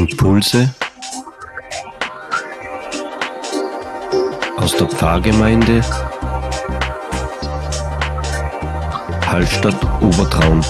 Impulse aus der Pfarrgemeinde Hallstatt Obertraun.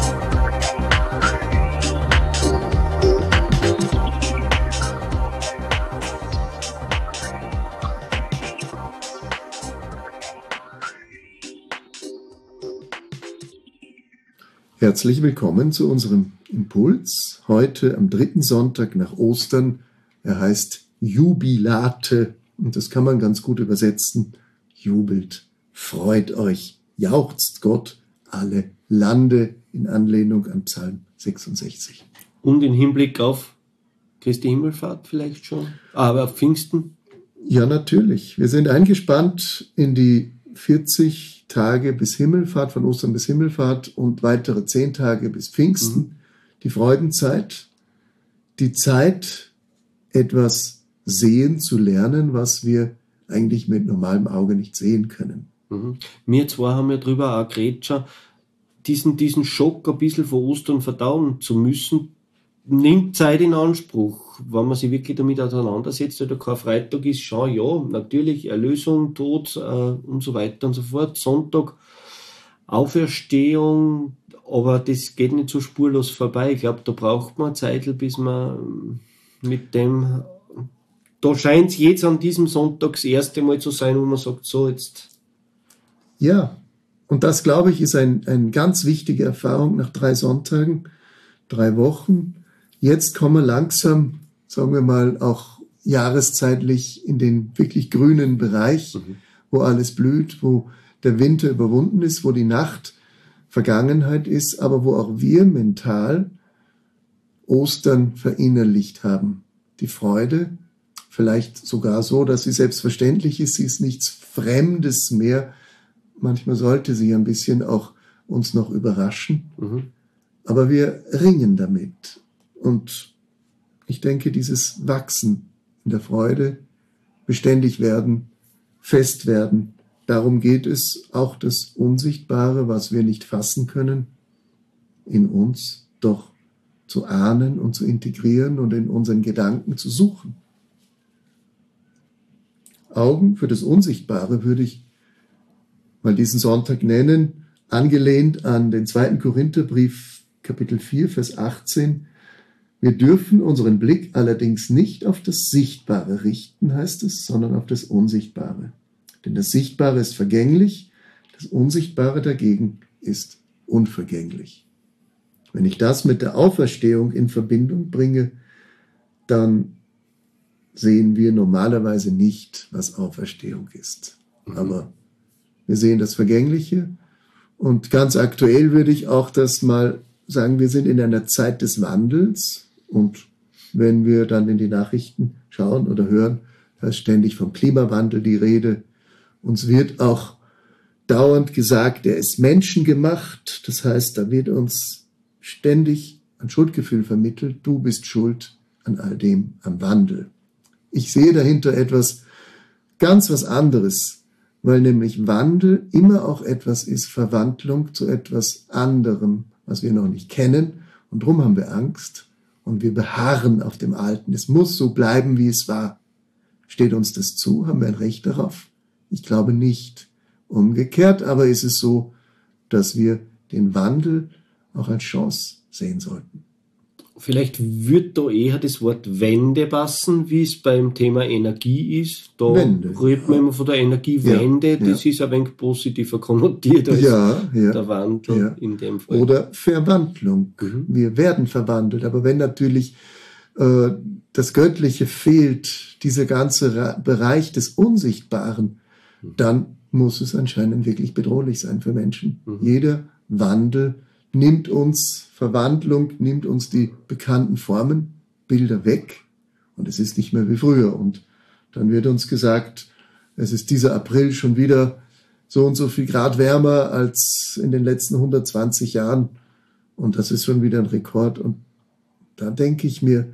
Herzlich willkommen zu unserem Impuls, heute am 3. Sonntag nach Ostern. Er heißt Jubilate und das kann man ganz gut übersetzen. Jubelt, freut euch, jauchzt Gott, alle Lande, in Anlehnung an Psalm 66. Und im Hinblick auf Christi Himmelfahrt vielleicht schon, aber auf Pfingsten? Ja, natürlich. Wir sind eingespannt in die 40 Tage bis Himmelfahrt, von Ostern bis Himmelfahrt und weitere 10 Tage bis Pfingsten. Die Freudenzeit, die Zeit, etwas sehen zu lernen, was wir eigentlich mit normalem Auge nicht sehen können. Wir zwei haben ja drüber auch geredet schon, diesen Schock ein bisschen von Ostern verdauen zu müssen, nimmt Zeit in Anspruch, wenn man sich wirklich damit auseinandersetzt. Der Karfreitag ist schon, ja, natürlich Erlösung, Tod und so weiter und so fort. Sonntag Auferstehung, aber das geht nicht so spurlos vorbei. Ich glaube, da braucht man Zeit, bis man mit dem, da scheint es jetzt an diesem Sonntag das erste Mal zu sein, wo man sagt, so jetzt. Ja, und das, glaube ich, ist eine ganz wichtige Erfahrung nach 3 Sonntagen, 3 Wochen. Jetzt kommen wir langsam, sagen wir mal, auch jahreszeitlich in den wirklich grünen Bereich, wo alles blüht, wo der Winter überwunden ist, wo die Nacht Vergangenheit ist, aber wo auch wir mental Ostern verinnerlicht haben. Die Freude, vielleicht sogar so, dass sie selbstverständlich ist, sie ist nichts Fremdes mehr. Manchmal sollte sie ein bisschen auch uns noch überraschen, aber wir ringen damit. Und ich denke, dieses Wachsen in der Freude, beständig werden, fest werden, darum geht es, auch das Unsichtbare, was wir nicht fassen können, in uns doch zu ahnen und zu integrieren und in unseren Gedanken zu suchen. Augen für das Unsichtbare würde ich mal diesen Sonntag nennen, angelehnt an den 2. Korintherbrief, Kapitel 4, Vers 18. Wir dürfen unseren Blick allerdings nicht auf das Sichtbare richten, heißt es, sondern auf das Unsichtbare. Denn das Sichtbare ist vergänglich, das Unsichtbare dagegen ist unvergänglich. Wenn ich das mit der Auferstehung in Verbindung bringe, dann sehen wir normalerweise nicht, was Auferstehung ist. Aber wir sehen das Vergängliche und ganz aktuell würde ich auch das mal sagen, wir sind in einer Zeit des Wandels. Und wenn wir dann in die Nachrichten schauen oder hören, da ist ständig vom Klimawandel die Rede. Uns wird auch dauernd gesagt, er ist menschengemacht. Das heißt, da wird uns ständig ein Schuldgefühl vermittelt. Du bist schuld an all dem, am Wandel. Ich sehe dahinter etwas ganz was anderes, weil nämlich Wandel immer auch etwas ist, Verwandlung zu etwas anderem, was wir noch nicht kennen. Und darum haben wir Angst. Und wir beharren auf dem Alten. Es muss so bleiben, wie es war. Steht uns das zu? Haben wir ein Recht darauf? Ich glaube nicht. Umgekehrt aber ist es so, dass wir den Wandel auch als Chance sehen sollten. Vielleicht wird da eher das Wort Wende passen, wie es beim Thema Energie ist. Da redet man immer von der Energiewende. Das ist ein wenig positiver konnotiert als der Wandel in dem Fall. Oder Verwandlung. Wir werden verwandelt. Aber wenn natürlich das Göttliche fehlt, dieser ganze Bereich des Unsichtbaren, dann muss es anscheinend wirklich bedrohlich sein für Menschen. Jeder Wandel nimmt uns, Verwandlung nimmt uns die bekannten Formen, Bilder weg und es ist nicht mehr wie früher. Und dann wird uns gesagt, es ist dieser April schon wieder so und so viel Grad wärmer als in den letzten 120 Jahren und das ist schon wieder ein Rekord. Und da denke ich mir,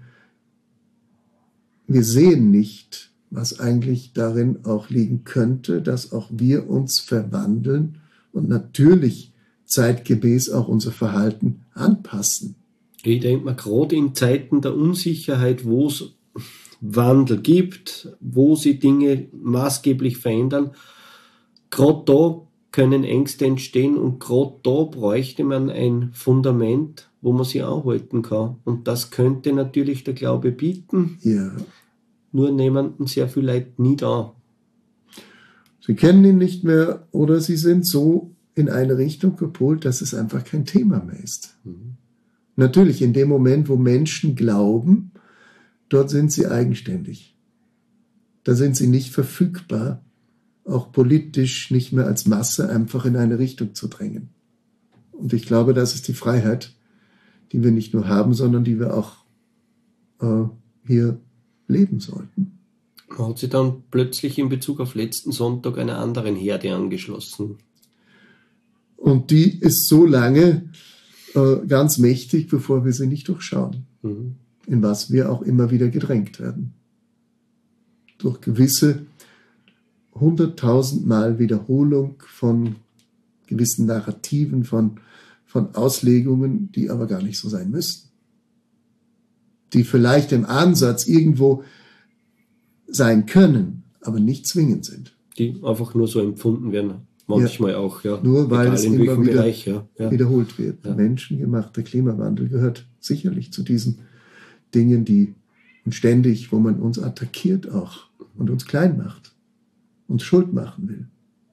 wir sehen nicht, was eigentlich darin auch liegen könnte, dass auch wir uns verwandeln und natürlich zeitgemäß auch unser Verhalten anpassen. Ich denke mal, gerade in Zeiten der Unsicherheit, wo es Wandel gibt, wo sich Dinge maßgeblich verändern, gerade da können Ängste entstehen und gerade da bräuchte man ein Fundament, wo man sich anhalten kann. Und das könnte natürlich der Glaube bieten, Ja. nur nehmen sehr viele Leute nie da. Sie kennen ihn nicht mehr oder sie sind so in eine Richtung gepolt, dass es einfach kein Thema mehr ist. Natürlich, in dem Moment, wo Menschen glauben, dort sind sie eigenständig. Da sind sie nicht verfügbar, auch politisch nicht mehr als Masse einfach in eine Richtung zu drängen. Und ich glaube, das ist die Freiheit, die wir nicht nur haben, sondern die wir auch hier leben sollten. Man hat sich dann plötzlich in Bezug auf letzten Sonntag einer anderen Herde angeschlossen. Und die ist so lange ganz mächtig, bevor wir sie nicht durchschauen, in was wir auch immer wieder gedrängt werden. Durch gewisse 100.000 Mal Wiederholung von gewissen Narrativen, von Auslegungen, die aber gar nicht so sein müssten. Die vielleicht im Ansatz irgendwo sein können, aber nicht zwingend sind. Die einfach nur so empfunden werden. Manchmal auch, ja. Nur weil es in immer welchem wieder Bereich, ja. wiederholt wird. Ja. Menschengemachter Klimawandel gehört sicherlich zu diesen Dingen, die und ständig, wo man uns attackiert auch und uns klein macht, uns Schuld machen will.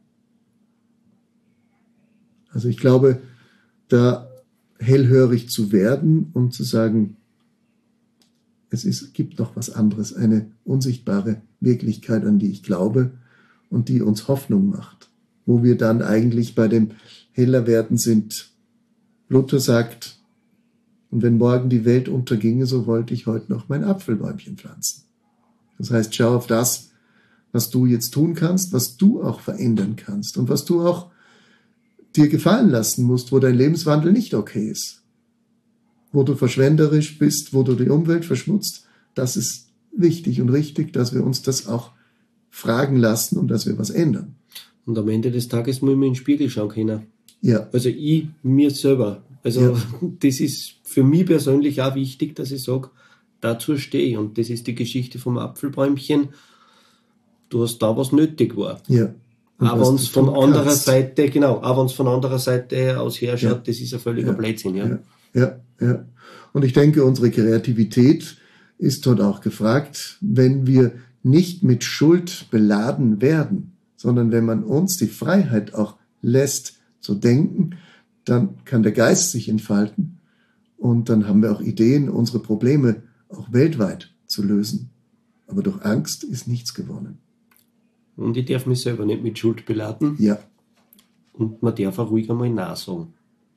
Also ich glaube, da hellhörig zu werden und zu sagen, gibt noch was anderes, eine unsichtbare Wirklichkeit, an die ich glaube und die uns Hoffnung macht. Wo wir dann eigentlich bei dem Hellerwerden sind. Luther sagt, und wenn morgen die Welt unterginge, so wollte ich heute noch mein Apfelbäumchen pflanzen. Das heißt, schau auf das, was du jetzt tun kannst, was du auch verändern kannst und was du auch dir gefallen lassen musst, wo dein Lebenswandel nicht okay ist. Wo du verschwenderisch bist, wo du die Umwelt verschmutzt. Das ist wichtig und richtig, dass wir uns das auch fragen lassen und dass wir was ändern. Und am Ende des Tages muss ich mir in den Spiegel schauen können. Ja. Also ich, mir selber. Also das ist für mich persönlich auch wichtig, dass ich sage, dazu stehe ich. Und das ist die Geschichte vom Apfelbäumchen. Du hast da, was nötig war. Ja. Aber wenn es von anderer Seite, auch wenn es von anderer Seite aus her schaut, das ist ein völliger Blödsinn. Ja. Und ich denke, unsere Kreativität ist dort auch gefragt, wenn wir nicht mit Schuld beladen werden, sondern wenn man uns die Freiheit auch lässt zu denken, dann kann der Geist sich entfalten und dann haben wir auch Ideen, unsere Probleme auch weltweit zu lösen. Aber durch Angst ist nichts gewonnen. Und ich darf mich selber nicht mit Schuld beladen. Ja. Und man darf auch ruhig einmal Nein sagen.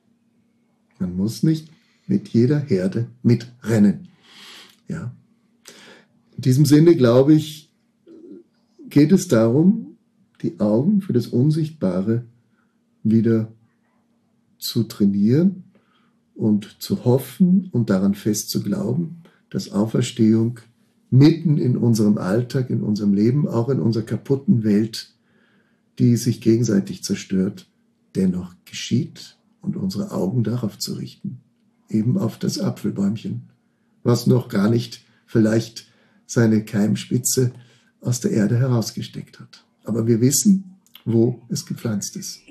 Man muss nicht mit jeder Herde mitrennen. Ja. In diesem Sinne, glaube ich, geht es darum, die Augen für das Unsichtbare wieder zu trainieren und zu hoffen und daran fest zu glauben, dass Auferstehung mitten in unserem Alltag, in unserem Leben, auch in unserer kaputten Welt, die sich gegenseitig zerstört, dennoch geschieht und unsere Augen darauf zu richten, eben auf das Apfelbäumchen, was noch gar nicht vielleicht seine Keimspitze aus der Erde herausgesteckt hat. Aber wir wissen, wo es gepflanzt ist.